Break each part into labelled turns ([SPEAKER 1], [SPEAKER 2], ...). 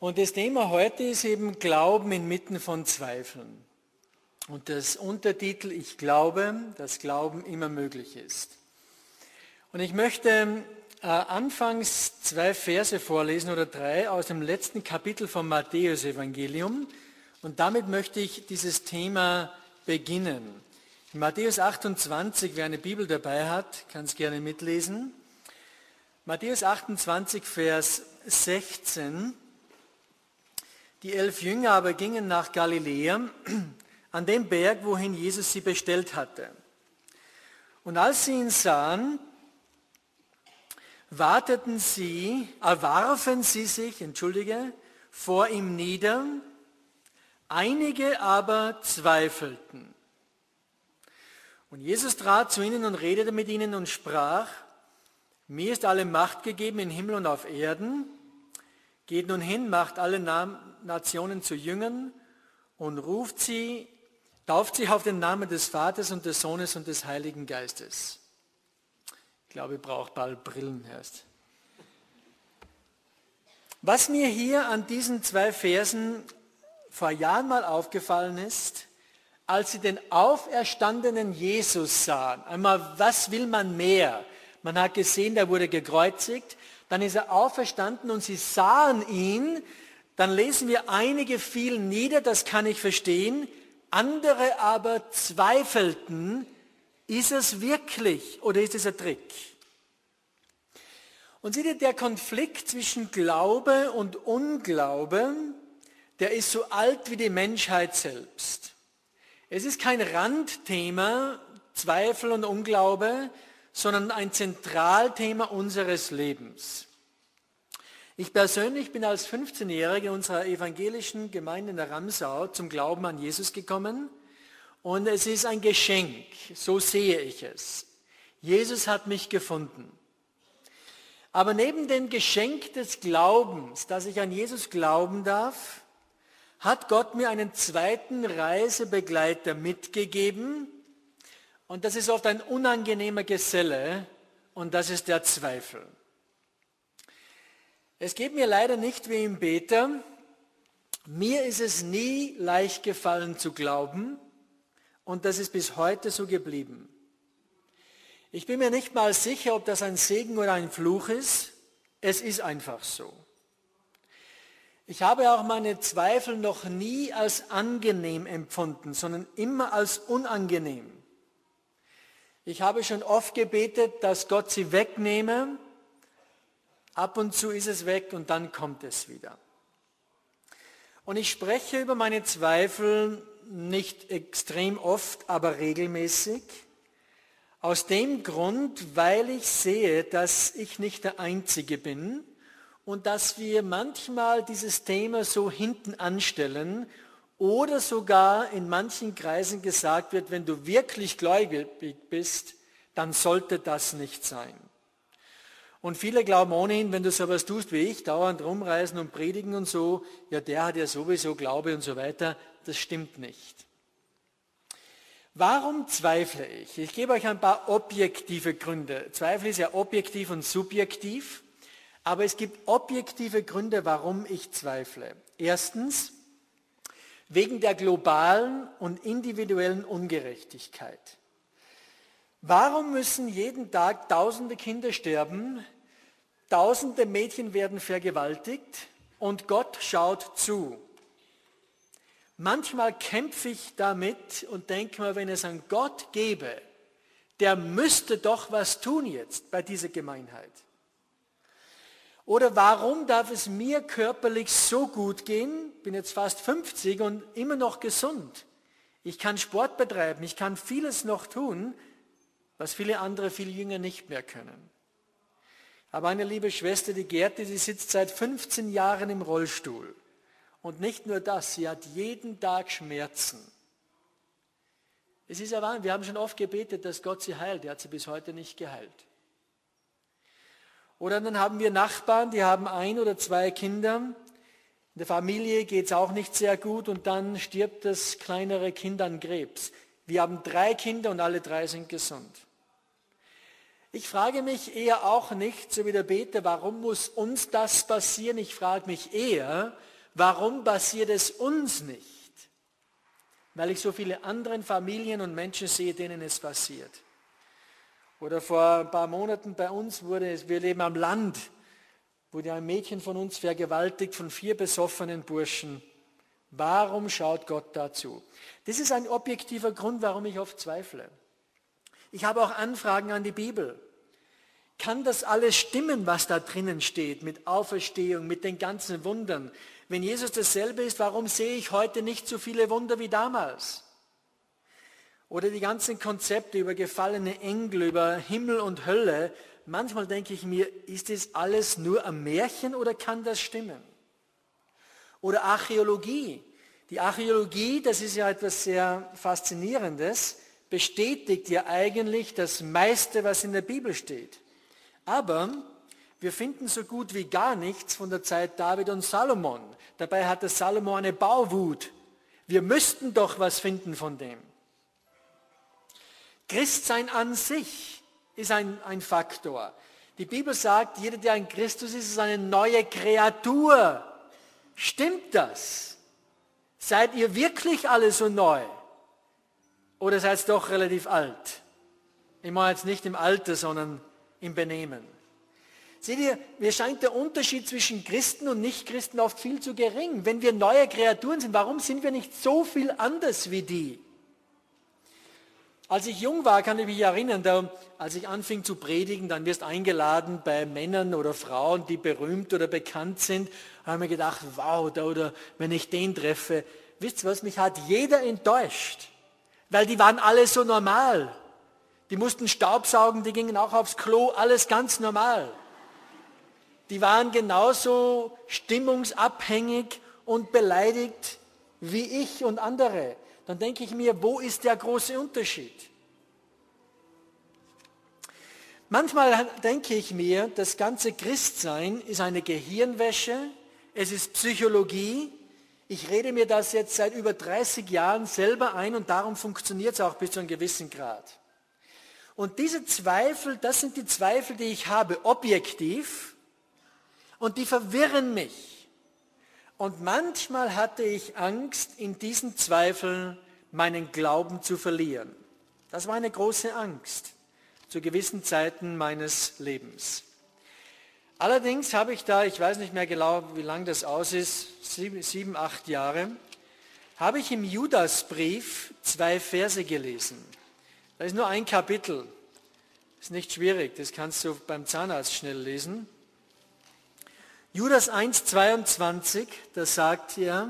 [SPEAKER 1] Und das Thema heute ist eben Glauben inmitten von Zweifeln. Und das Untertitel, ich glaube, dass Glauben immer möglich ist. Und ich möchte anfangs 2 Verse vorlesen oder 3 aus dem letzten Kapitel vom Matthäus-Evangelium. Und damit möchte ich dieses Thema beginnen. In Matthäus 28, wer eine Bibel dabei hat, kann es gerne mitlesen. Matthäus 28, Vers 16. Die 11 Jünger aber gingen nach Galiläa, an dem Berg, wohin Jesus sie bestellt hatte. Und als sie ihn sahen, warfen sie sich, vor ihm nieder, einige aber zweifelten. Und Jesus trat zu ihnen und redete mit ihnen und sprach: Mir ist alle Macht gegeben im Himmel und auf Erden. Geht nun hin, macht alle Nationen zu Jüngern und tauft sie auf den Namen des Vaters und des Sohnes und des Heiligen Geistes. Ich glaube, ich brauche bald Brillen erst. Was mir hier an diesen 2 Versen vor Jahren mal aufgefallen ist, als sie den auferstandenen Jesus sahen, einmal, was will man mehr? Man hat gesehen, der wurde gekreuzigt, dann ist er auferstanden und sie sahen ihn, dann lesen wir, einige fielen nieder, das kann ich verstehen, andere aber zweifelten, ist es wirklich oder ist es ein Trick? Und seht ihr, der Konflikt zwischen Glaube und Unglaube, der ist so alt wie die Menschheit selbst. Es ist kein Randthema, Zweifel und Unglaube, sondern ein Zentralthema unseres Lebens. Ich persönlich bin als 15-Jähriger in unserer evangelischen Gemeinde in der Ramsau zum Glauben an Jesus gekommen und es ist ein Geschenk, so sehe ich es. Jesus hat mich gefunden. Aber neben dem Geschenk des Glaubens, dass ich an Jesus glauben darf, hat Gott mir einen zweiten Reisebegleiter mitgegeben und das ist oft ein unangenehmer Geselle und das ist der Zweifel. Es geht mir leider nicht wie im Beter. Mir ist es nie leicht gefallen zu glauben und das ist bis heute so geblieben. Ich bin mir nicht mal sicher, ob das ein Segen oder ein Fluch ist. Es ist einfach so. Ich habe auch meine Zweifel noch nie als angenehm empfunden, sondern immer als unangenehm. Ich habe schon oft gebetet, dass Gott sie wegnehme. Ab und zu ist es weg und dann kommt es wieder. Und ich spreche über meine Zweifel nicht extrem oft, aber regelmäßig. Aus dem Grund, weil ich sehe, dass ich nicht der Einzige bin und dass wir manchmal dieses Thema so hinten anstellen oder sogar in manchen Kreisen gesagt wird, wenn du wirklich gläubig bist, dann sollte das nicht sein. Und viele glauben ohnehin, wenn du sowas tust wie ich, dauernd rumreisen und predigen und so, ja, der hat ja sowieso Glaube und so weiter. Das stimmt nicht. Warum zweifle ich? Ich gebe euch ein paar objektive Gründe. Zweifel ist ja objektiv und subjektiv, aber es gibt objektive Gründe, warum ich zweifle. Erstens, wegen der globalen und individuellen Ungerechtigkeit. Warum müssen jeden Tag tausende Kinder sterben, tausende Mädchen werden vergewaltigt und Gott schaut zu? Manchmal kämpfe ich damit und denke mir, wenn es einen Gott gäbe, der müsste doch was tun jetzt bei dieser Gemeinheit. Oder warum darf es mir körperlich so gut gehen, bin jetzt fast 50 und immer noch gesund. Ich kann Sport betreiben, ich kann vieles noch tun, was viele andere viel jünger nicht mehr können. Aber eine liebe Schwester, die Gerti, die sitzt seit 15 Jahren im Rollstuhl. Und nicht nur das, sie hat jeden Tag Schmerzen. Es ist ja wahr, wir haben schon oft gebetet, dass Gott sie heilt. Er hat sie bis heute nicht geheilt. Oder dann haben wir Nachbarn, die haben 1 oder 2 Kinder. In der Familie geht es auch nicht sehr gut und dann stirbt das kleinere Kind an Krebs. Wir haben 3 Kinder und alle 3 sind gesund. Ich frage mich eher auch nicht, so wie der Beter, warum muss uns das passieren? Ich frage mich eher, Warum passiert es uns nicht? Weil ich so viele andere Familien und Menschen sehe, denen es passiert. Oder vor ein paar Monaten bei uns wir leben am Land, wurde ein Mädchen von uns vergewaltigt von 4 besoffenen Burschen. Warum schaut Gott dazu? Das ist ein objektiver Grund, warum ich oft zweifle. Ich habe auch Anfragen an die Bibel. Kann das alles stimmen, was da drinnen steht, mit Auferstehung, mit den ganzen Wundern? Wenn Jesus dasselbe ist, warum sehe ich heute nicht so viele Wunder wie damals? Oder die ganzen Konzepte über gefallene Engel, über Himmel und Hölle. Manchmal denke ich mir, ist das alles nur ein Märchen oder kann das stimmen? Oder Archäologie. Die Archäologie, das ist ja etwas sehr Faszinierendes, bestätigt ja eigentlich das meiste, was in der Bibel steht. Aber wir finden so gut wie gar nichts von der Zeit David und Salomon. Dabei hatte Salomo eine Bauwut. Wir müssten doch was finden von dem. Christsein an sich ist ein Faktor. Die Bibel sagt, jeder, der ein Christus ist, ist eine neue Kreatur. Stimmt das? Seid ihr wirklich alle so neu? Oder seid ihr doch relativ alt? Ich meine jetzt nicht im Alter, sondern im Benehmen. Seht ihr, mir scheint der Unterschied zwischen Christen und Nichtchristen oft viel zu gering. Wenn wir neue Kreaturen sind, warum sind wir nicht so viel anders wie die? Als ich jung war, kann ich mich erinnern, als ich anfing zu predigen, dann wirst eingeladen bei Männern oder Frauen, die berühmt oder bekannt sind. Da habe ich mir gedacht, wow, oder wenn ich den treffe, wisst ihr was, mich hat jeder enttäuscht. Weil die waren alle so normal. Die mussten Staubsaugen, die gingen auch aufs Klo, alles ganz normal. Die waren genauso stimmungsabhängig und beleidigt wie ich und andere. Dann denke ich mir, wo ist der große Unterschied? Manchmal denke ich mir, das ganze Christsein ist eine Gehirnwäsche, es ist Psychologie. Ich rede mir das jetzt seit über 30 Jahren selber ein und darum funktioniert es auch bis zu einem gewissen Grad. Und diese Zweifel, das sind die Zweifel, die ich habe, objektiv, und die verwirren mich. Und manchmal hatte ich Angst, in diesen Zweifeln meinen Glauben zu verlieren. Das war eine große Angst zu gewissen Zeiten meines Lebens. Allerdings habe ich da, ich weiß nicht mehr genau, wie lange das aus ist, 7, 8 Jahre, habe ich im Judasbrief 2 Verse gelesen. Da ist nur ein Kapitel. Ist nicht schwierig, das kannst du beim Zahnarzt schnell lesen. Judas 1,22, da sagt er,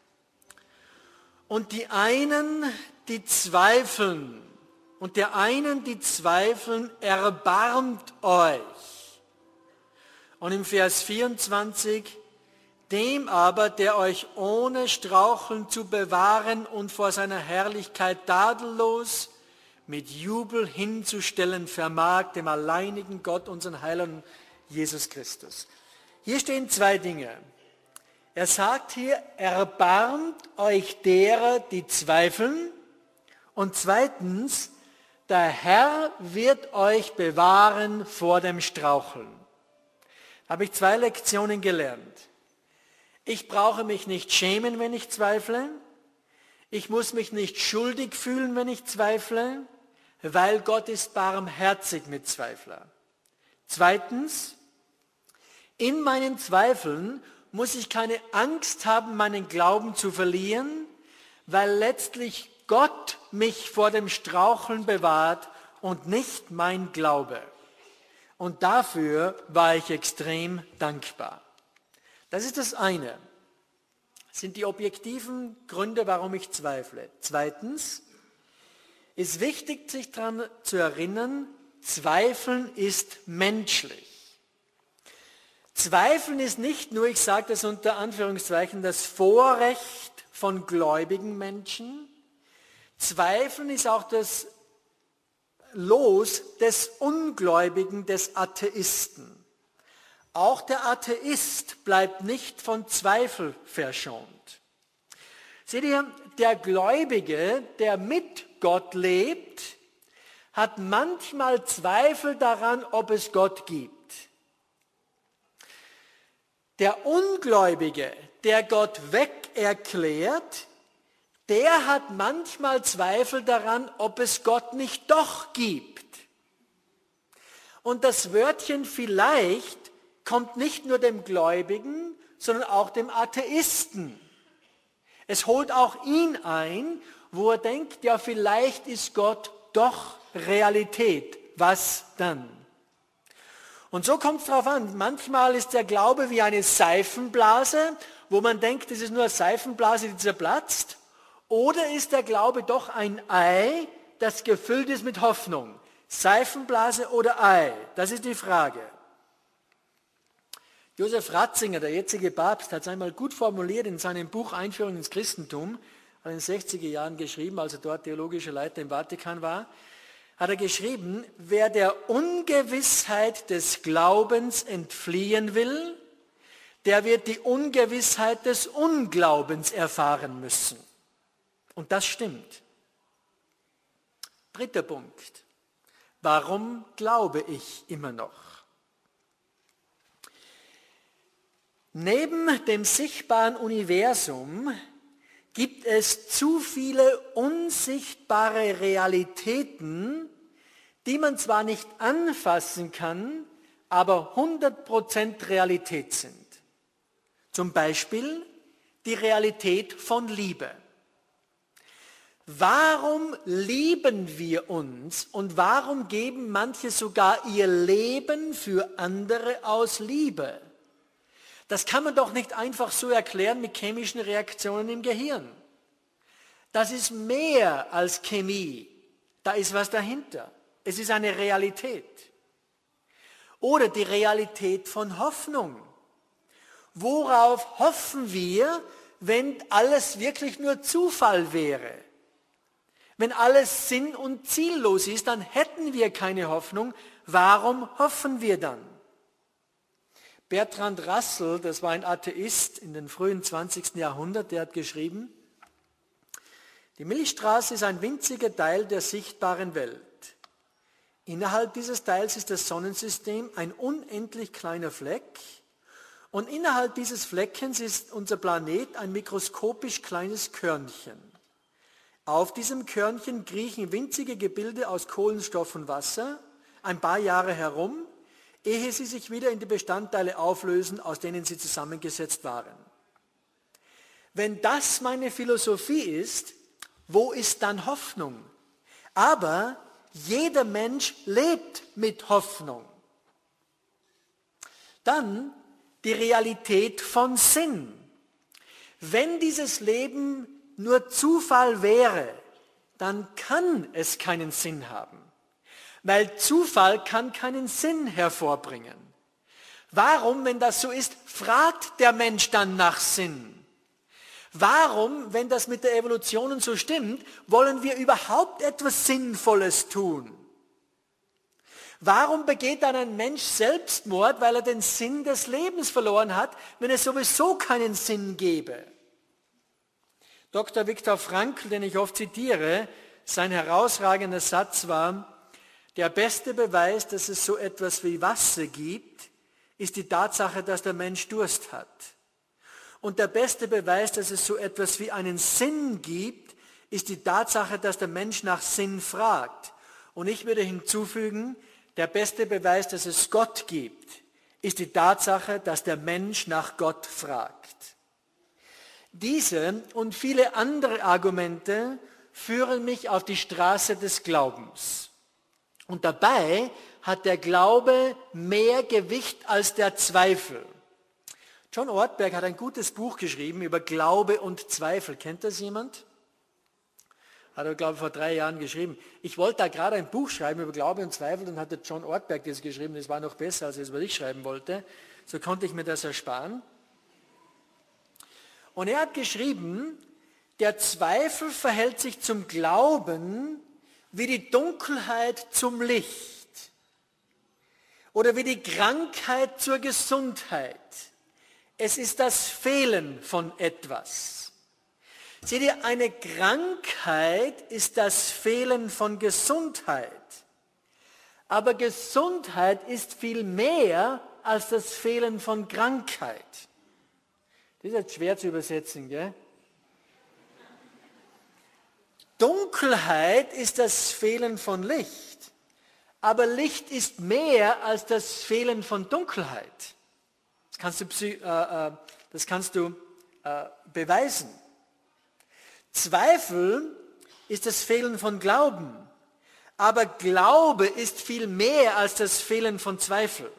[SPEAKER 1] und die einen, die zweifeln, und der einen, die zweifeln, erbarmt euch. Und im Vers 24, dem aber, der euch ohne Straucheln zu bewahren und vor seiner Herrlichkeit tadellos mit Jubel hinzustellen vermag, dem alleinigen Gott, unseren Heiland Jesus Christus. Hier stehen 2 Dinge. Er sagt hier, erbarmt euch derer, die zweifeln. Und zweitens, der Herr wird euch bewahren vor dem Straucheln. Da habe ich 2 Lektionen gelernt. Ich brauche mich nicht schämen, wenn ich zweifle. Ich muss mich nicht schuldig fühlen, wenn ich zweifle, weil Gott ist barmherzig mit Zweiflern. Zweitens, in meinen Zweifeln muss ich keine Angst haben, meinen Glauben zu verlieren, weil letztlich Gott mich vor dem Straucheln bewahrt und nicht mein Glaube. Und dafür war ich extrem dankbar. Das ist das eine. Das sind die objektiven Gründe, warum ich zweifle. Zweitens ist wichtig, sich daran zu erinnern, Zweifeln ist menschlich. Zweifeln ist nicht nur, ich sage das unter Anführungszeichen, das Vorrecht von gläubigen Menschen. Zweifeln ist auch das Los des Ungläubigen, des Atheisten. Auch der Atheist bleibt nicht von Zweifel verschont. Seht ihr, der Gläubige, der mit Gott lebt, hat manchmal Zweifel daran, ob es Gott gibt. Der Ungläubige, der Gott weg erklärt, der hat manchmal Zweifel daran, ob es Gott nicht doch gibt. Und das Wörtchen vielleicht kommt nicht nur dem Gläubigen, sondern auch dem Atheisten. Es holt auch ihn ein, wo er denkt, ja, vielleicht ist Gott doch Realität. Was dann? Und so kommt es darauf an. Manchmal ist der Glaube wie eine Seifenblase, wo man denkt, es ist nur eine Seifenblase, die zerplatzt. Oder ist der Glaube doch ein Ei, das gefüllt ist mit Hoffnung? Seifenblase oder Ei? Das ist die Frage. Josef Ratzinger, der jetzige Papst, hat es einmal gut formuliert in seinem Buch Einführung ins Christentum, hat in den 60er Jahren geschrieben, als er dort theologischer Leiter im Vatikan war, hat er geschrieben, wer der Ungewissheit des Glaubens entfliehen will, der wird die Ungewissheit des Unglaubens erfahren müssen. Und das stimmt. Dritter Punkt. Warum glaube ich immer noch? Neben dem sichtbaren Universum gibt es zu viele unsichtbare Realitäten, die man zwar nicht anfassen kann, aber 100% Realität sind. Zum Beispiel die Realität von Liebe. Warum lieben wir uns und warum geben manche sogar ihr Leben für andere aus Liebe? Das kann man doch nicht einfach so erklären mit chemischen Reaktionen im Gehirn. Das ist mehr als Chemie. Da ist was dahinter. Es ist eine Realität. Oder die Realität von Hoffnung. Worauf hoffen wir, wenn alles wirklich nur Zufall wäre? Wenn alles sinn- und ziellos ist, dann hätten wir keine Hoffnung. Warum hoffen wir dann? Bertrand Russell, das war ein Atheist in den frühen 20. Jahrhundert, der hat geschrieben, die Milchstraße ist ein winziger Teil der sichtbaren Welt. Innerhalb dieses Teils ist das Sonnensystem ein unendlich kleiner Fleck und innerhalb dieses Fleckens ist unser Planet ein mikroskopisch kleines Körnchen. Auf diesem Körnchen kriechen winzige Gebilde aus Kohlenstoff und Wasser ein paar Jahre herum, ehe sie sich wieder in die Bestandteile auflösen, aus denen sie zusammengesetzt waren. Wenn das meine Philosophie ist, wo ist dann Hoffnung? Aber jeder Mensch lebt mit Hoffnung. Dann die Realität von Sinn. Wenn dieses Leben nur Zufall wäre, dann kann es keinen Sinn haben. Weil Zufall kann keinen Sinn hervorbringen. Warum, wenn das so ist, fragt der Mensch dann nach Sinn? Warum, wenn das mit der Evolution so stimmt, wollen wir überhaupt etwas Sinnvolles tun? Warum begeht dann ein Mensch Selbstmord, weil er den Sinn des Lebens verloren hat, wenn es sowieso keinen Sinn gäbe? Dr. Viktor Frankl, den ich oft zitiere, sein herausragender Satz war, der beste Beweis, dass es so etwas wie Wasser gibt, ist die Tatsache, dass der Mensch Durst hat. Und der beste Beweis, dass es so etwas wie einen Sinn gibt, ist die Tatsache, dass der Mensch nach Sinn fragt. Und ich würde hinzufügen, der beste Beweis, dass es Gott gibt, ist die Tatsache, dass der Mensch nach Gott fragt. Diese und viele andere Argumente führen mich auf die Straße des Glaubens. Und dabei hat der Glaube mehr Gewicht als der Zweifel. John Ortberg hat ein gutes Buch geschrieben über Glaube und Zweifel. Kennt das jemand? Hat er, glaube ich, vor 3 Jahren geschrieben. Ich wollte da gerade ein Buch schreiben über Glaube und Zweifel, dann hat der John Ortberg das geschrieben. Das war noch besser, als es, was ich schreiben wollte. So konnte ich mir das ersparen. Und er hat geschrieben, der Zweifel verhält sich zum Glauben wie die Dunkelheit zum Licht oder wie die Krankheit zur Gesundheit. Es ist das Fehlen von etwas. Seht ihr, eine Krankheit ist das Fehlen von Gesundheit. Aber Gesundheit ist viel mehr als das Fehlen von Krankheit. Das ist jetzt schwer zu übersetzen, gell? Dunkelheit ist das Fehlen von Licht, aber Licht ist mehr als das Fehlen von Dunkelheit. Das kannst du beweisen. Zweifel ist das Fehlen von Glauben, aber Glaube ist viel mehr als das Fehlen von Zweifel.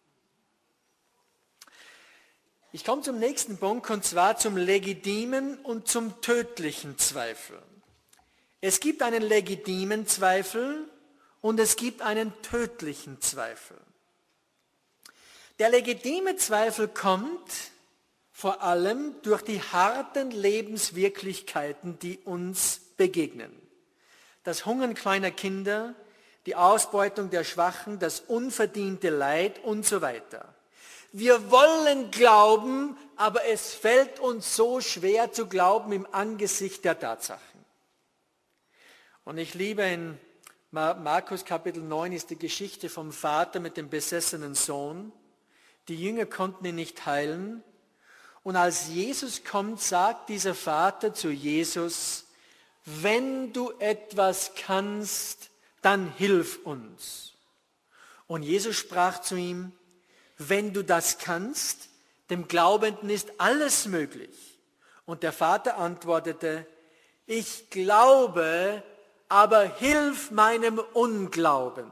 [SPEAKER 1] Ich komme zum nächsten Punkt, und zwar zum legitimen und zum tödlichen Zweifel. Es gibt einen legitimen Zweifel und es gibt einen tödlichen Zweifel. Der legitime Zweifel kommt vor allem durch die harten Lebenswirklichkeiten, die uns begegnen. Das Hungern kleiner Kinder, die Ausbeutung der Schwachen, das unverdiente Leid und so weiter. Wir wollen glauben, aber es fällt uns so schwer zu glauben im Angesicht der Tatsachen. Und ich liebe in Markus Kapitel 9 ist die Geschichte vom Vater mit dem besessenen Sohn. Die Jünger konnten ihn nicht heilen. Und als Jesus kommt, sagt dieser Vater zu Jesus, wenn du etwas kannst, dann hilf uns. Und Jesus sprach zu ihm, wenn du das kannst, dem Glaubenden ist alles möglich. Und der Vater antwortete, ich glaube, aber hilf meinem Unglauben.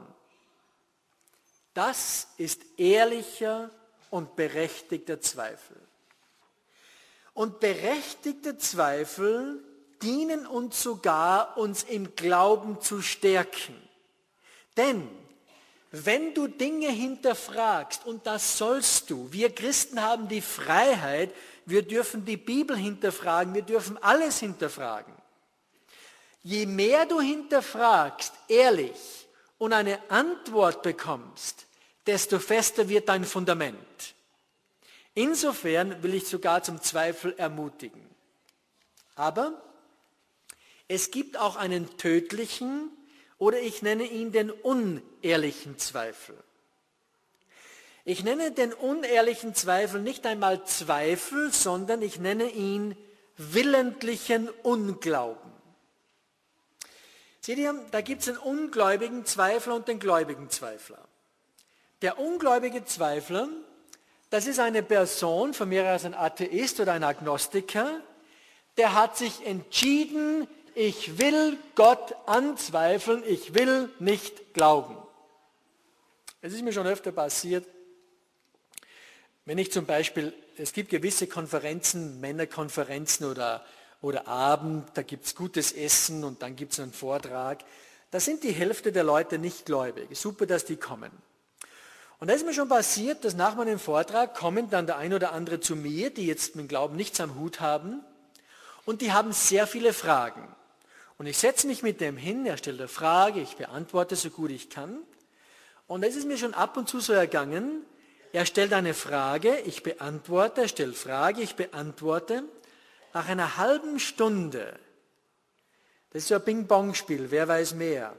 [SPEAKER 1] Das ist ehrlicher und berechtigter Zweifel. Und berechtigte Zweifel dienen uns sogar, uns im Glauben zu stärken. Denn wenn du Dinge hinterfragst, und das sollst du, wir Christen haben die Freiheit, wir dürfen die Bibel hinterfragen, wir dürfen alles hinterfragen. Je mehr du hinterfragst, ehrlich, und eine Antwort bekommst, desto fester wird dein Fundament. Insofern will ich sogar zum Zweifel ermutigen. Aber es gibt auch einen tödlichen, oder ich nenne ihn den unehrlichen Zweifel. Ich nenne den unehrlichen Zweifel nicht einmal Zweifel, sondern ich nenne ihn willentlichen Unglauben. Seht ihr, da gibt es den ungläubigen Zweifler und den gläubigen Zweifler. Der ungläubige Zweifler, das ist eine Person, von mir aus ein Atheist oder ein Agnostiker, der hat sich entschieden, ich will Gott anzweifeln, ich will nicht glauben. Es ist mir schon öfter passiert, wenn ich zum Beispiel, es gibt gewisse Konferenzen, Männerkonferenzen oder Abend, da gibt es gutes Essen und dann gibt es einen Vortrag. Da sind die Hälfte der Leute nicht gläubig. Super, dass die kommen. Und da ist mir schon passiert, dass nach meinem Vortrag kommen dann der ein oder andere zu mir, die jetzt mit dem Glauben nichts am Hut haben und die haben sehr viele Fragen. Und ich setze mich mit dem hin, er stellt eine Frage, ich beantworte so gut ich kann. Und es ist mir schon ab und zu so ergangen, er stellt eine Frage, ich beantworte, er stellt Frage, ich beantworte. Nach einer halben Stunde, das ist so ein Ping-Pong-Spiel, wer weiß mehr,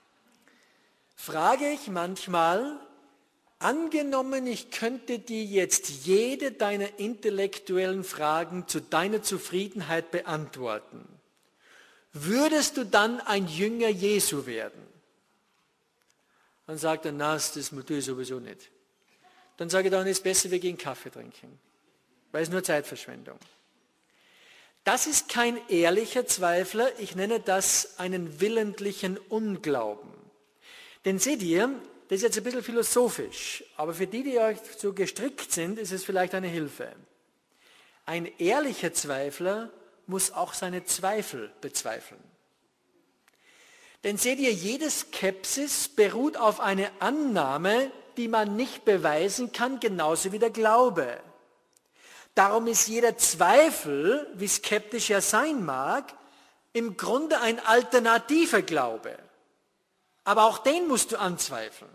[SPEAKER 1] frage ich manchmal, angenommen, ich könnte dir jetzt jede deiner intellektuellen Fragen zu deiner Zufriedenheit beantworten, würdest du dann ein Jünger Jesu werden? Dann sagt er, na, das tue ich sowieso nicht. Dann sage ich, dann ist es besser, wir gehen Kaffee trinken, weil es nur Zeitverschwendung. Das ist kein ehrlicher Zweifler, ich nenne das einen willentlichen Unglauben. Denn seht ihr, das ist jetzt ein bisschen philosophisch, aber für die, die euch so gestrickt sind, ist es vielleicht eine Hilfe. Ein ehrlicher Zweifler muss auch seine Zweifel bezweifeln. Denn seht ihr, jede Skepsis beruht auf einer Annahme, die man nicht beweisen kann, genauso wie der Glaube. Darum ist jeder Zweifel, wie skeptisch er sein mag, im Grunde ein alternativer Glaube. Aber auch den musst du anzweifeln.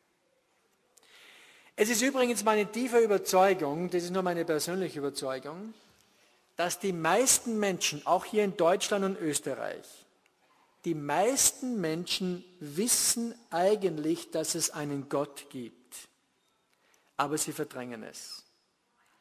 [SPEAKER 1] Es ist übrigens meine tiefe Überzeugung, das ist nur meine persönliche Überzeugung, dass die meisten Menschen, auch hier in Deutschland und Österreich, die meisten Menschen wissen eigentlich, dass es einen Gott gibt. Aber sie verdrängen es.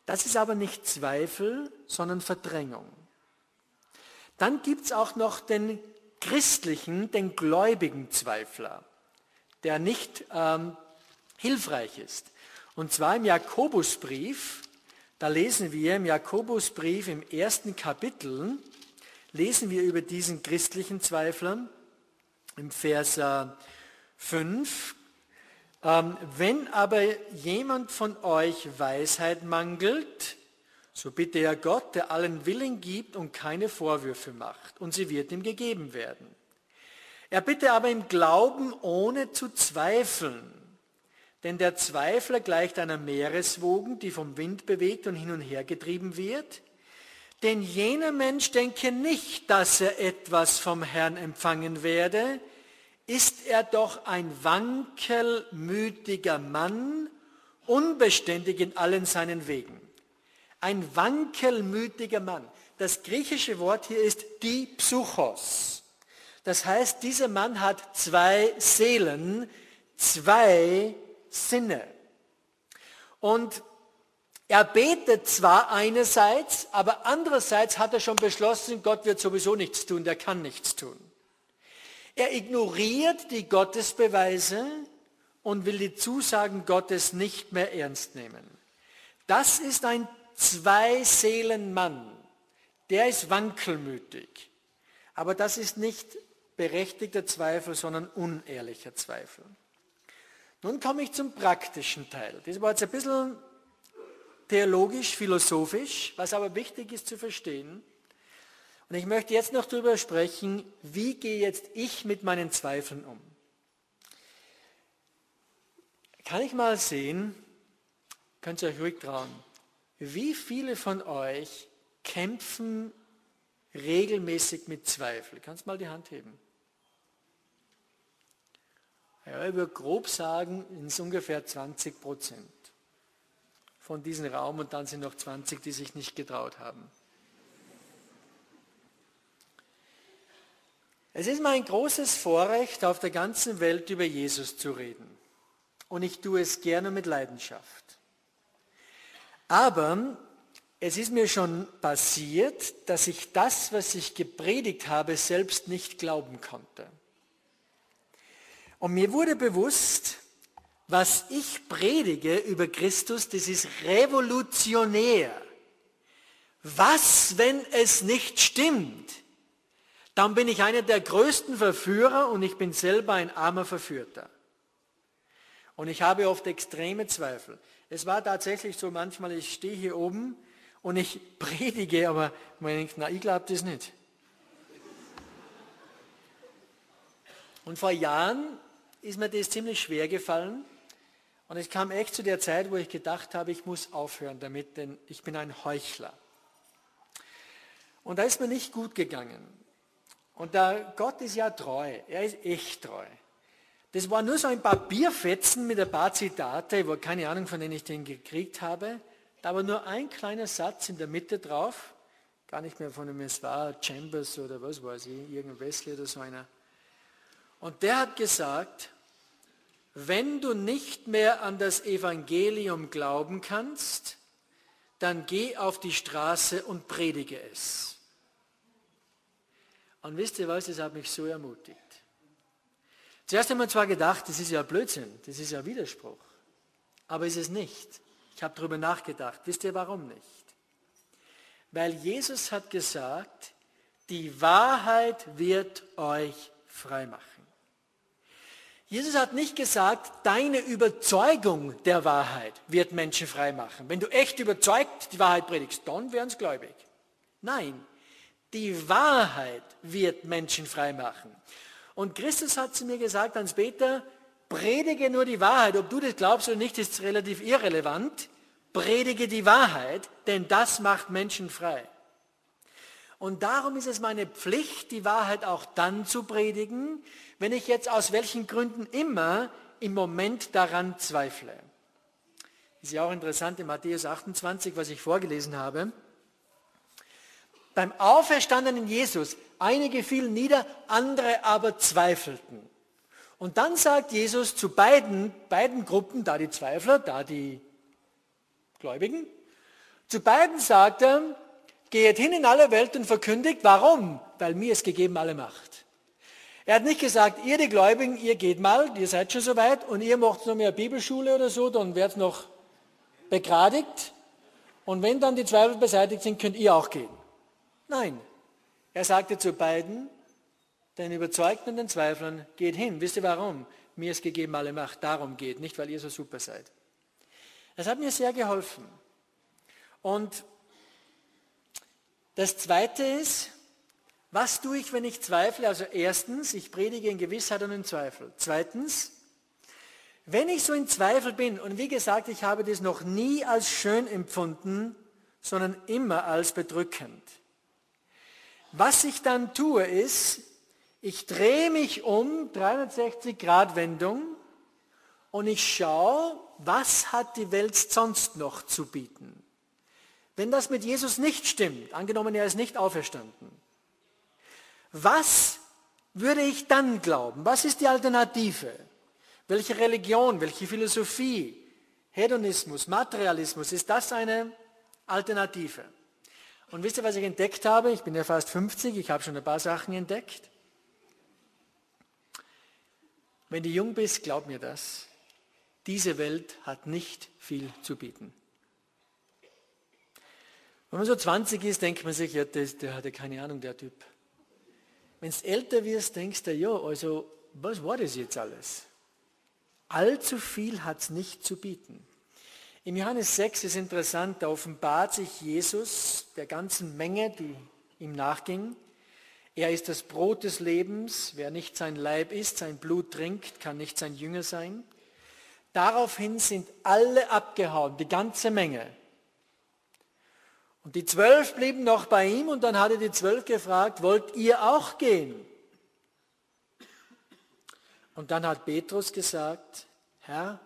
[SPEAKER 1] Das ist aber nicht Zweifel, sondern Verdrängung. Dann gibt es auch noch den christlichen, den gläubigen Zweifler, der nicht hilfreich ist. Und zwar im Jakobusbrief, da lesen wir im Jakobusbrief im 1. Kapitel, lesen wir über diesen christlichen Zweifler im Vers 5. Wenn aber jemand von euch Weisheit mangelt, so bitte er Gott, der allen Willen gibt und keine Vorwürfe macht, und sie wird ihm gegeben werden. Er bitte aber im Glauben, ohne zu zweifeln. Denn der Zweifler gleicht einer Meereswogen, die vom Wind bewegt und hin und her getrieben wird. Denn jener Mensch denke nicht, dass er etwas vom Herrn empfangen werde, ist er doch ein wankelmütiger Mann, unbeständig in allen seinen Wegen. Ein wankelmütiger Mann. Das griechische Wort hier ist Dipsuchos. Das heißt, dieser Mann hat zwei Seelen, zwei Sinne. Und er betet zwar einerseits, aber andererseits hat er schon beschlossen, Gott wird sowieso nichts tun, der kann nichts tun. Er ignoriert die Gottesbeweise und will die Zusagen Gottes nicht mehr ernst nehmen. Das ist ein Zwei-Seelen-Mann. Der ist wankelmütig. Aber das ist nicht berechtigter Zweifel, sondern unehrlicher Zweifel. Nun komme ich zum praktischen Teil. Das war jetzt ein bisschen theologisch, philosophisch, was aber wichtig ist zu verstehen. Und ich möchte jetzt noch darüber sprechen, wie gehe jetzt ich mit meinen Zweifeln um. Kann ich mal sehen, könnt ihr euch ruhig trauen, wie viele von euch kämpfen regelmäßig mit Zweifel? Kannst du mal die Hand heben? Ja, ich würde grob sagen, es sind ungefähr 20% von diesem Raum und dann sind noch 20, die sich nicht getraut haben. Es ist mein großes Vorrecht, auf der ganzen Welt über Jesus zu reden. Und ich tue es gerne mit Leidenschaft. Aber es ist mir schon passiert, dass ich das, was ich gepredigt habe, selbst nicht glauben konnte. Und mir wurde bewusst, was ich predige über Christus, das ist revolutionär. Was, wenn es nicht stimmt? Dann bin ich einer der größten Verführer und ich bin selber ein armer Verführter. Und ich habe oft extreme Zweifel. Es war tatsächlich so, manchmal, ich stehe hier oben und ich predige, aber man denkt, na, ich glaube das nicht. Und vor Jahren ist mir das ziemlich schwer gefallen und es kam echt zu der Zeit, wo ich gedacht habe, ich muss aufhören damit, denn ich bin ein Heuchler. Und da ist mir nicht gut gegangen. Und Gott ist ja treu, er ist echt treu. Das war nur so ein Papierfetzen mit ein paar Zitate, ich habe keine Ahnung, von denen ich den gekriegt habe. Da war nur ein kleiner Satz in der Mitte drauf, gar nicht mehr von dem, es war Chambers oder was weiß ich, irgendein Wesley oder so einer. Und der hat gesagt, wenn du nicht mehr an das Evangelium glauben kannst, dann geh auf die Straße und predige es. Und wisst ihr was, das hat mich so ermutigt. Zuerst haben wir zwar gedacht, das ist ja Blödsinn, das ist ja Widerspruch. Aber ist es nicht. Ich habe darüber nachgedacht. Wisst ihr warum nicht? Weil Jesus hat gesagt, die Wahrheit wird euch frei machen. Jesus hat nicht gesagt, deine Überzeugung der Wahrheit wird Menschen frei machen. Wenn du echt überzeugt die Wahrheit predigst, dann werden sie gläubig. Nein, die Wahrheit wird Menschen frei machen. Und Christus hat zu mir gesagt, Hans-Peter, predige nur die Wahrheit. Ob du das glaubst oder nicht, ist relativ irrelevant. Predige die Wahrheit, denn das macht Menschen frei. Und darum ist es meine Pflicht, die Wahrheit auch dann zu predigen, wenn ich jetzt aus welchen Gründen immer im Moment daran zweifle. Ist ja auch interessant in Matthäus 28, was ich vorgelesen habe. Beim auferstandenen Jesus, einige fielen nieder, andere aber zweifelten. Und dann sagt Jesus zu beiden Gruppen, da die Zweifler, da die Gläubigen, Zu beiden sagt er, geht hin in alle Welt und verkündigt. Warum? Weil mir ist gegeben alle Macht. Er hat nicht gesagt, ihr die Gläubigen, ihr geht mal, ihr seid schon soweit und ihr macht noch mehr Bibelschule oder so, dann wird es noch begradigt. Und wenn dann die Zweifel beseitigt sind, könnt ihr auch gehen. Nein, er sagte zu beiden, den Überzeugten und den Zweiflern, geht hin. Wisst ihr warum? Mir ist gegeben alle Macht, darum geht, nicht weil ihr so super seid. Das hat mir sehr geholfen. Und das Zweite ist, was tue ich, wenn ich zweifle? Also erstens, ich predige in Gewissheit und in Zweifel. Zweitens, wenn ich so in Zweifel bin, und wie gesagt, ich habe das noch nie als schön empfunden, sondern immer als bedrückend. Was ich dann tue ist, ich drehe mich um, 360-Grad-Wendung, und ich schaue, was hat die Welt sonst noch zu bieten. Wenn das mit Jesus nicht stimmt, angenommen er ist nicht auferstanden, was würde ich dann glauben? Was ist die Alternative? Welche Religion, welche Philosophie, Hedonismus, Materialismus, ist das eine Alternative? Und wisst ihr, was ich entdeckt habe? Ich bin ja fast 50, ich habe schon ein paar Sachen entdeckt. Wenn du jung bist, glaub mir das, diese Welt hat nicht viel zu bieten. Wenn man so 20 ist, denkt man sich, ja, der hatte keine Ahnung, der Typ. Wenn du älter wirst, denkst du, ja, also, was war das jetzt alles? Allzu viel hat es nicht zu bieten. Im Johannes 6 ist interessant, da offenbart sich Jesus der ganzen Menge, die ihm nachging. Er ist das Brot des Lebens. Wer nicht sein Leib isst, sein Blut trinkt, kann nicht sein Jünger sein. Daraufhin sind alle abgehauen, die ganze Menge. Und die 12 blieben noch bei ihm und dann hat er die 12 gefragt, wollt ihr auch gehen? Und dann hat Petrus gesagt, Herr,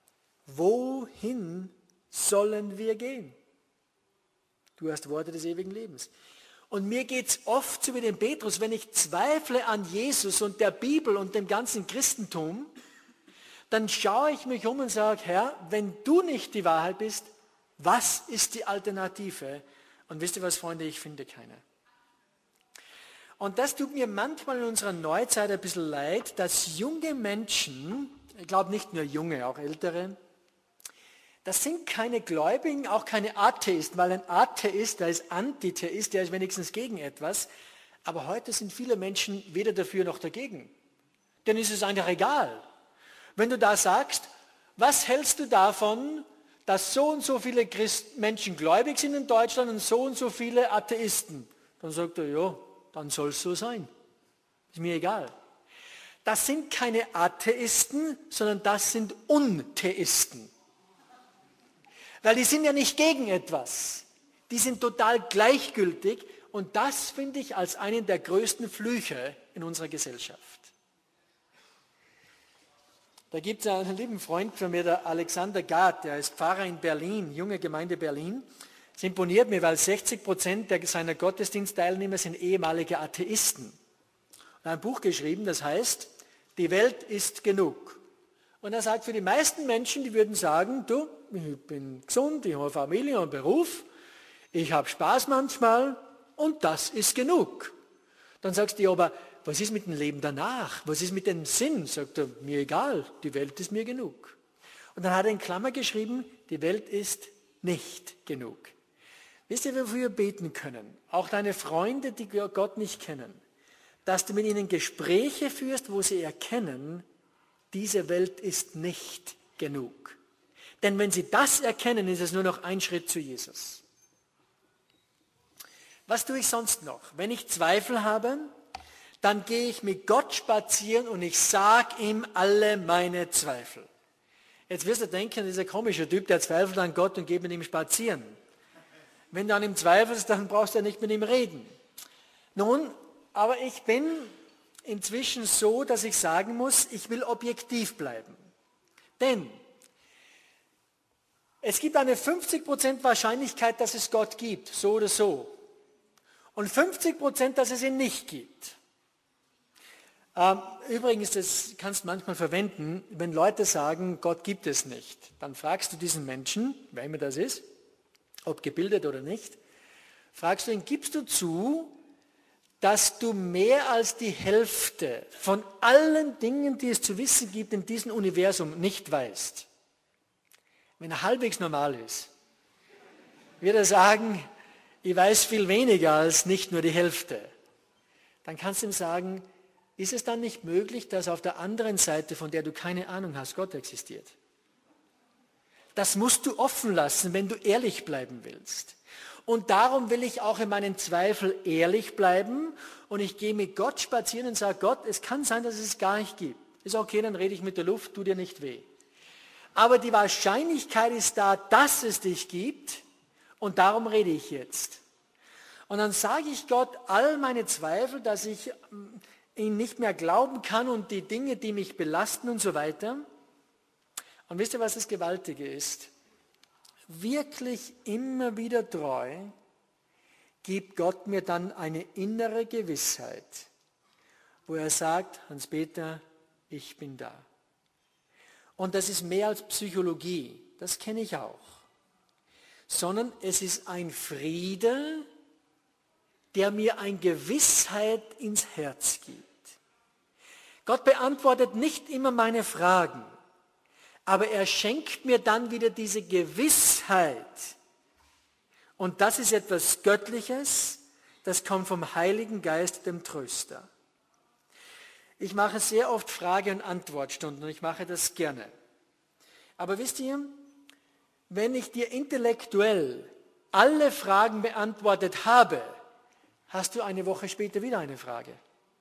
[SPEAKER 1] wohin sollen wir gehen? Du hast Worte des ewigen Lebens. Und mir geht es oft so wie dem Petrus, wenn ich zweifle an Jesus und der Bibel und dem ganzen Christentum, dann schaue ich mich um und sage, Herr, wenn du nicht die Wahrheit bist, was ist die Alternative? Und wisst ihr was, Freunde, ich finde keine. Und das tut mir manchmal in unserer Neuzeit ein bisschen leid, dass junge Menschen, ich glaube nicht nur junge, auch ältere, das sind keine Gläubigen, auch keine Atheisten, weil ein Atheist, der ist Antitheist, der ist wenigstens gegen etwas. Aber heute sind viele Menschen weder dafür noch dagegen. Denn ist es einfach egal. Wenn du da sagst, was hältst du davon, dass so und so viele Menschen gläubig sind in Deutschland und so viele Atheisten? Dann sagt er, ja, dann soll es so sein. Ist mir egal. Das sind keine Atheisten, sondern das sind Untheisten. Weil die sind ja nicht gegen etwas. Die sind total gleichgültig und das finde ich als einen der größten Flüche in unserer Gesellschaft. Da gibt es einen lieben Freund von mir, der Alexander Gard, der ist Pfarrer in Berlin, junge Gemeinde Berlin. Es imponiert mir, weil 60% seiner Gottesdienstteilnehmer sind ehemalige Atheisten. Er hat ein Buch geschrieben, das heißt, die Welt ist genug. Und er sagt, für die meisten Menschen, die würden sagen, du, ich bin gesund, ich habe Familie und Beruf, ich habe Spaß manchmal und das ist genug. Dann sagst du, aber was ist mit dem Leben danach? Was ist mit dem Sinn? Sagt er, mir egal, die Welt ist mir genug. Und dann hat er in Klammer geschrieben, die Welt ist nicht genug. Wisst ihr, wofür wir beten können? Auch deine Freunde, die Gott nicht kennen, dass du mit ihnen Gespräche führst, wo sie erkennen, diese Welt ist nicht genug. Denn wenn sie das erkennen, ist es nur noch ein Schritt zu Jesus. Was tue ich sonst noch? Wenn ich Zweifel habe, dann gehe ich mit Gott spazieren und ich sage ihm alle meine Zweifel. Jetzt wirst du denken, dieser komische Typ, der zweifelt an Gott und geht mit ihm spazieren. Wenn du an ihm zweifelst, dann brauchst du ja nicht mit ihm reden. Nun, aber ich bin inzwischen so, dass ich sagen muss, ich will objektiv bleiben. Denn es gibt eine 50% Wahrscheinlichkeit, dass es Gott gibt, so oder so. Und 50%, dass es ihn nicht gibt. Übrigens, das kannst du manchmal verwenden, wenn Leute sagen, Gott gibt es nicht. Dann fragst du diesen Menschen, wer immer das ist, ob gebildet oder nicht, fragst du ihn, gibst du zu, dass du mehr als die Hälfte von allen Dingen, die es zu wissen gibt in diesem Universum, nicht weißt? Wenn er halbwegs normal ist, wird er sagen, ich weiß viel weniger als nicht nur die Hälfte. Dann kannst du ihm sagen, ist es dann nicht möglich, dass auf der anderen Seite, von der du keine Ahnung hast, Gott existiert? Das musst du offen lassen, wenn du ehrlich bleiben willst. Und darum will ich auch in meinen Zweifeln ehrlich bleiben und ich gehe mit Gott spazieren und sage, Gott, es kann sein, dass es gar nicht gibt. Ist okay, dann rede ich mit der Luft, tut dir nicht weh. Aber die Wahrscheinlichkeit ist da, dass es dich gibt und darum rede ich jetzt. Und dann sage ich Gott all meine Zweifel, dass ich ihn nicht mehr glauben kann und die Dinge, die mich belasten und so weiter. Und wisst ihr, was das Gewaltige ist? Wirklich immer wieder treu gibt Gott mir dann eine innere Gewissheit, wo er sagt, Hans-Peter, ich bin da. Und das ist mehr als Psychologie, das kenne ich auch, sondern es ist ein Friede, der mir eine Gewissheit ins Herz gibt. Gott beantwortet nicht immer meine Fragen, aber er schenkt mir dann wieder diese Gewissheit. Und das ist etwas Göttliches, das kommt vom Heiligen Geist, dem Tröster. Ich mache sehr oft Frage- und Antwortstunden und ich mache das gerne. Aber wisst ihr, wenn ich dir intellektuell alle Fragen beantwortet habe, hast du eine Woche später wieder eine Frage.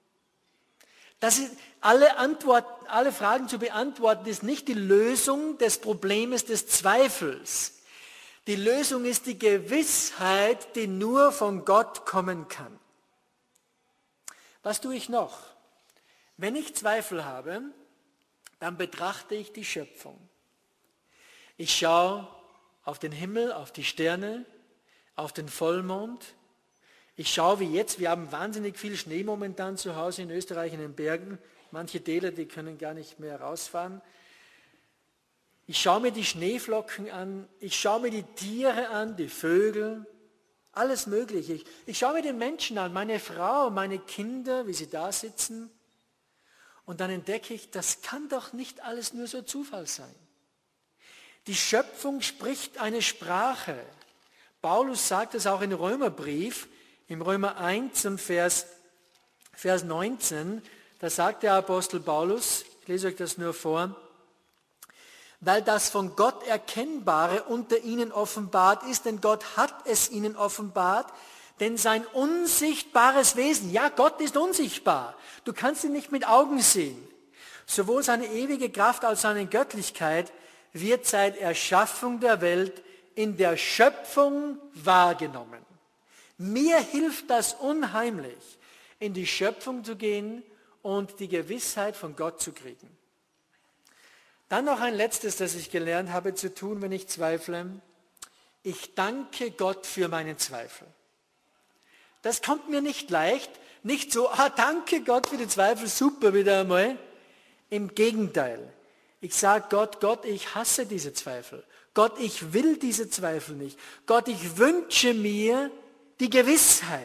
[SPEAKER 1] Alle Fragen zu beantworten ist nicht die Lösung des Problems des Zweifels. Die Lösung ist die Gewissheit, die nur von Gott kommen kann. Was tue ich noch? Wenn ich Zweifel habe, dann betrachte ich die Schöpfung. Ich schaue auf den Himmel, auf die Sterne, auf den Vollmond. Ich schaue wie jetzt, wir haben wahnsinnig viel Schnee momentan zu Hause in Österreich in den Bergen. Manche Täler, die können gar nicht mehr rausfahren. Ich schaue mir die Schneeflocken an, ich schaue mir die Tiere an, die Vögel, alles Mögliche. Ich schaue mir den Menschen an, meine Frau, meine Kinder, wie sie da sitzen. Und dann entdecke ich, das kann doch nicht alles nur so Zufall sein. Die Schöpfung spricht eine Sprache. Paulus sagt es auch im Römerbrief, im Römer 1 und Vers 19, da sagt der Apostel Paulus, ich lese euch das nur vor, weil das von Gott Erkennbare unter ihnen offenbart ist, denn Gott hat es ihnen offenbart, denn sein unsichtbares Wesen, ja, Gott ist unsichtbar, du kannst ihn nicht mit Augen sehen, sowohl seine ewige Kraft als seine Göttlichkeit wird seit Erschaffung der Welt in der Schöpfung wahrgenommen. Mir hilft das unheimlich, in die Schöpfung zu gehen und die Gewissheit von Gott zu kriegen. Dann noch ein letztes, das ich gelernt habe zu tun, wenn ich zweifle. Ich danke Gott für meine Zweifel. Das kommt mir nicht leicht, nicht so, danke Gott für die Zweifel, super wieder einmal. Im Gegenteil, ich sage Gott, ich hasse diese Zweifel. Gott, ich will diese Zweifel nicht. Gott, ich wünsche mir die Gewissheit.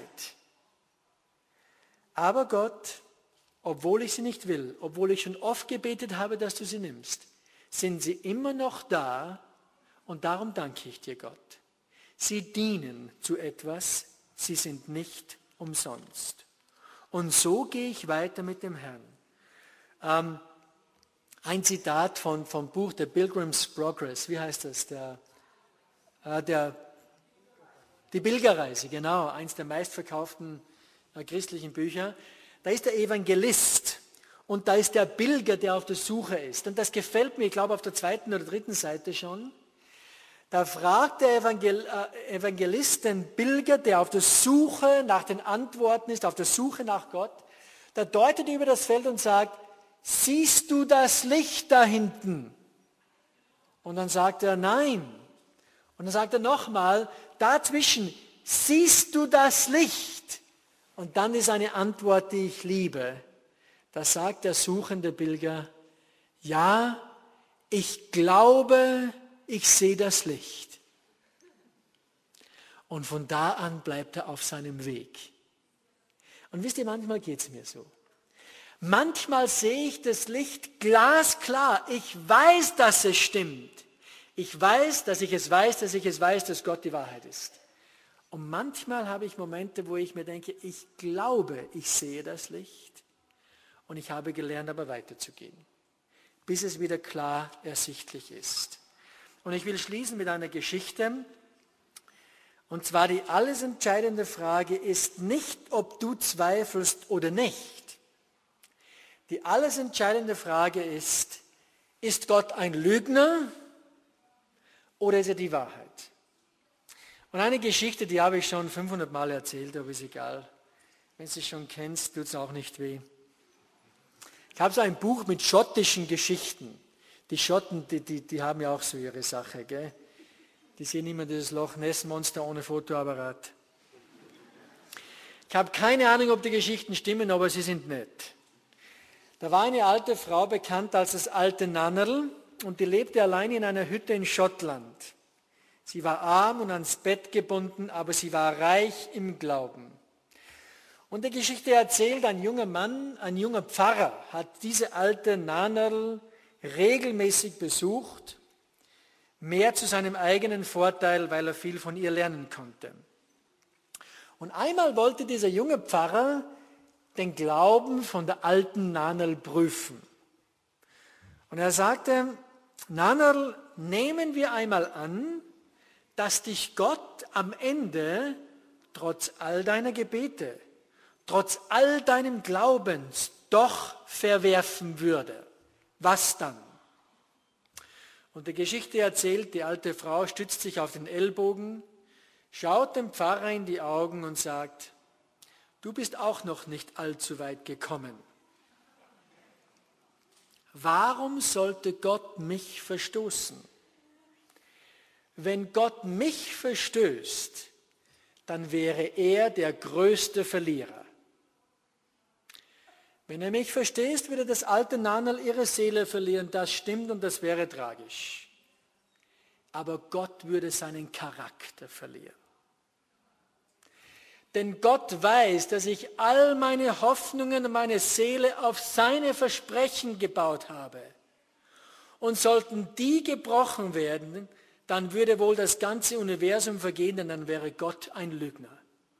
[SPEAKER 1] Aber Gott, obwohl ich sie nicht will, obwohl ich schon oft gebetet habe, dass du sie nimmst, sind sie immer noch da und darum danke ich dir, Gott. Sie dienen zu etwas, sie sind nicht umsonst. Und so gehe ich weiter mit dem Herrn. Ein Zitat vom Buch The Pilgrim's Progress, wie heißt das? Die Pilgerreise, genau, eins der meistverkauften christlichen Bücher. Da ist der Evangelist und da ist der Pilger, der auf der Suche ist. Und das gefällt mir, ich glaube auf der 2. oder 3. Seite schon. Da fragt der Evangelist den Pilger, der auf der Suche nach den Antworten ist, auf der Suche nach Gott. Da deutet er über das Feld und sagt, siehst du das Licht da hinten? Und dann sagt er, nein. Und dann sagt er nochmal, dazwischen, siehst du das Licht? Und dann ist eine Antwort, die ich liebe. Da sagt der suchende Pilger, ja, ich glaube, ich sehe das Licht. Und von da an bleibt er auf seinem Weg. Und wisst ihr, manchmal geht es mir so. Manchmal sehe ich das Licht glasklar. Ich weiß, dass es stimmt. Ich weiß, dass ich es weiß, dass ich es weiß, dass Gott die Wahrheit ist. Und manchmal habe ich Momente, wo ich mir denke, ich glaube, ich sehe das Licht. Und ich habe gelernt, aber weiterzugehen, bis es wieder klar ersichtlich ist. Und ich will schließen mit einer Geschichte. Und zwar die alles entscheidende Frage ist nicht, ob du zweifelst oder nicht. Die alles entscheidende Frage ist Gott ein Lügner oder ist er die Wahrheit? Und eine Geschichte, die habe ich schon 500 Mal erzählt, aber ist egal. Wenn du sie schon kennst, tut es auch nicht weh. Ich habe so ein Buch mit schottischen Geschichten. Die Schotten, die haben ja auch so ihre Sache, gell? Die sehen immer dieses Loch Ness Monster ohne Fotoapparat. Ich habe keine Ahnung, ob die Geschichten stimmen, aber sie sind nett. Da war eine alte Frau bekannt als das alte Nannerl und die lebte allein in einer Hütte in Schottland. Sie war arm und ans Bett gebunden, aber sie war reich im Glauben. Und die Geschichte erzählt, ein junger Mann, ein junger Pfarrer hat diese alte Nannerl regelmäßig besucht, mehr zu seinem eigenen Vorteil, weil er viel von ihr lernen konnte. Und einmal wollte dieser junge Pfarrer den Glauben von der alten Nannerl prüfen. Und er sagte, Nannerl, nehmen wir einmal an, dass dich Gott am Ende, trotz all deiner Gebete, trotz all deinem Glaubens, doch verwerfen würde. Was dann? Und die Geschichte erzählt, die alte Frau stützt sich auf den Ellbogen, schaut dem Pfarrer in die Augen und sagt, du bist auch noch nicht allzu weit gekommen. Warum sollte Gott mich verstoßen? Wenn Gott mich verstößt, dann wäre er der größte Verlierer. Wenn er mich verstößt, würde das alte Nannerl ihre Seele verlieren. Das stimmt und das wäre tragisch. Aber Gott würde seinen Charakter verlieren. Denn Gott weiß, dass ich all meine Hoffnungen und meine Seele auf seine Versprechen gebaut habe. Und sollten die gebrochen werden, dann würde wohl das ganze Universum vergehen, denn dann wäre Gott ein Lügner.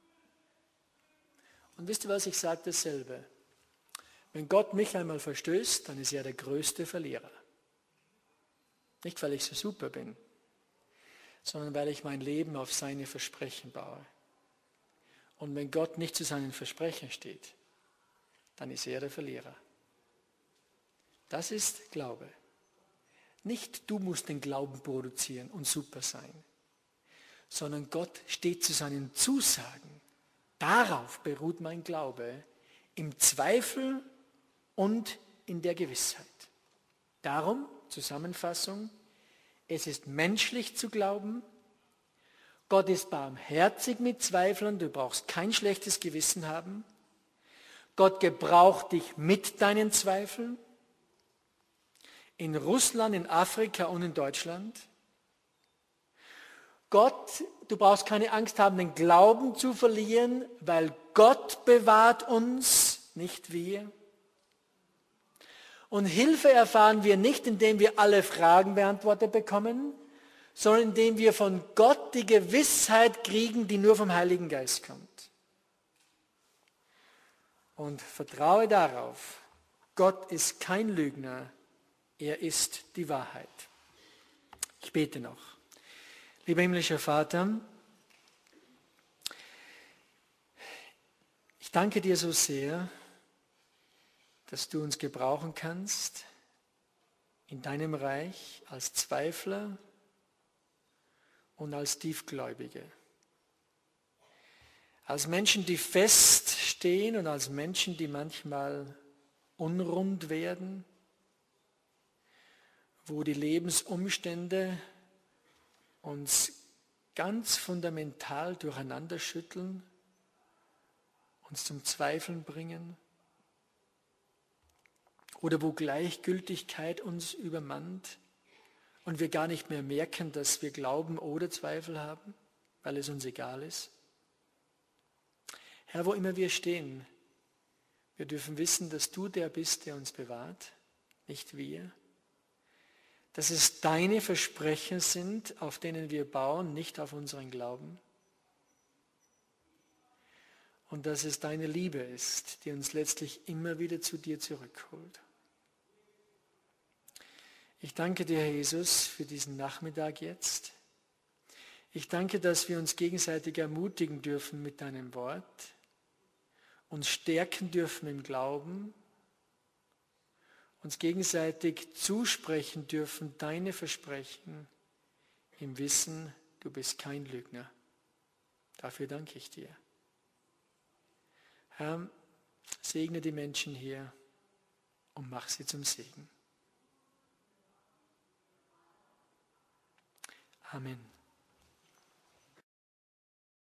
[SPEAKER 1] Und wisst ihr was, ich sage dasselbe. Wenn Gott mich einmal verstößt, dann ist er der größte Verlierer. Nicht, weil ich so super bin, sondern weil ich mein Leben auf seine Versprechen baue. Und wenn Gott nicht zu seinen Versprechen steht, dann ist er der Verlierer. Das ist Glaube. Nicht du musst den Glauben produzieren und super sein, sondern Gott steht zu seinen Zusagen. Darauf beruht mein Glaube, im Zweifel und in der Gewissheit. Darum, Zusammenfassung, es ist menschlich zu glauben, Gott ist barmherzig mit Zweiflern, du brauchst kein schlechtes Gewissen haben. Gott gebraucht dich mit deinen Zweifeln. In Russland, in Afrika und in Deutschland. Gott, du brauchst keine Angst haben, den Glauben zu verlieren, weil Gott bewahrt uns, nicht wir. Und Hilfe erfahren wir nicht, indem wir alle Fragen beantwortet bekommen, sondern indem wir von Gott die Gewissheit kriegen, die nur vom Heiligen Geist kommt. Und vertraue darauf, Gott ist kein Lügner, er ist die Wahrheit. Ich bete noch. Lieber himmlischer Vater, ich danke dir so sehr, dass du uns gebrauchen kannst in deinem Reich als Zweifler und als Tiefgläubige. Als Menschen, die feststehen und als Menschen, die manchmal unrund werden, wo die Lebensumstände uns ganz fundamental durcheinander schütteln, uns zum Zweifeln bringen oder wo Gleichgültigkeit uns übermannt und wir gar nicht mehr merken, dass wir Glauben oder Zweifel haben. weil es uns egal ist. Herr, wo immer wir stehen, wir dürfen wissen, dass du der bist, der uns bewahrt, nicht wir. Dass es deine Versprechen sind, auf denen wir bauen, nicht auf unseren Glauben. Und dass es deine Liebe ist, die uns letztlich immer wieder zu dir zurückholt. Ich danke dir, Herr Jesus, für diesen Nachmittag jetzt. Ich danke, dass wir uns gegenseitig ermutigen dürfen mit deinem Wort, uns stärken dürfen im Glauben, uns gegenseitig zusprechen dürfen, deine Versprechen, im Wissen, du bist kein Lügner. Dafür danke ich dir. Herr, segne die Menschen hier und mach sie zum Segen. Amen.